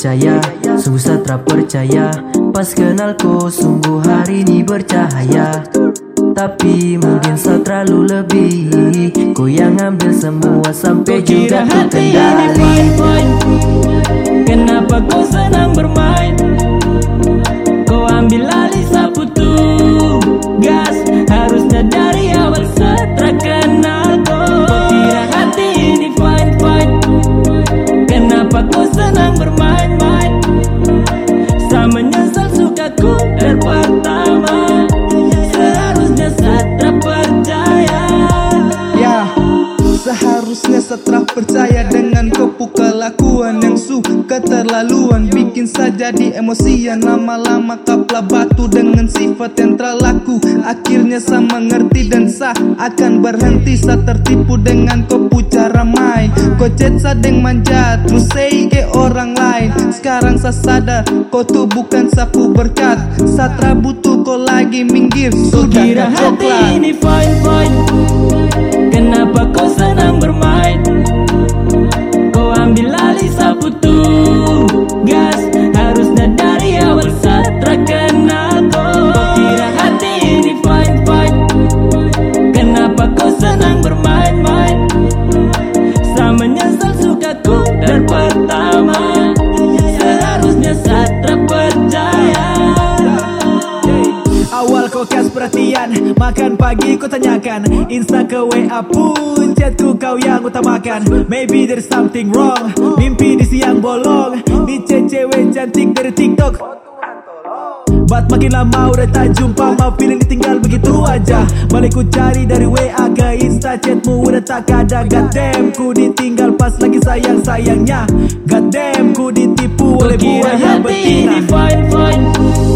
percaya, sungguh satra percaya. Pas kenal kau sungguh hari ini bercahaya. Tapi mungkin saya terlalu lebih. Kau yang ambil semua sampai juga kau kendali. Kenapa kau senang bermain? Kau ambil alih sapu tugas. Harusnya dari awal setelah kenal kau. Kau kira hati ini fine. Kenapa kau senang bermain-main? Saya menyesal suka ku dari pertama. Seharusnya Satra percaya. Ya, seharusnya Satra percaya dengan kepu kelakuan yang suka terlaluan. Bikin saja di emosian, lama-lama kapla batu dengan sifat yang terlaku. Akhirnya saya mengerti dan saya akan berhenti. Saya tertipu dengan kepu cara main. Kau chat sadeng manja terus say ke orang lain. Sekarang saya sadar kau tuh bukan sapu berkat. Satra butuh kau lagi minggir. Kau kira hati ini fine. Kenapa kau senang bermain? Kau ambil alih sapu tugas. Harusnya dari awal Satra kenal kau. Kau kira hati ini fine. Kenapa kau senang bermain-main? Saya menyesal suka ku dari pertama. Seharusnya Satra percaya. Awal kau kasih perhatian, makan pagi kau tanyakan, Insta ke WA pun chatku kau yang utamakan. Maybe there's something wrong, mimpi di siang bolong, di cewek cantik dari TikTok. But makin lama udah tak jumpa, mau feeling ditinggal begitu aja. Balik ku cari dari WA ke Insta, chatmu udah tak ada. God damn, ku ditinggal pas lagi sayang-sayangnya. God damn, ku ditipu oleh buaya betina. Kau kira hati ini fine.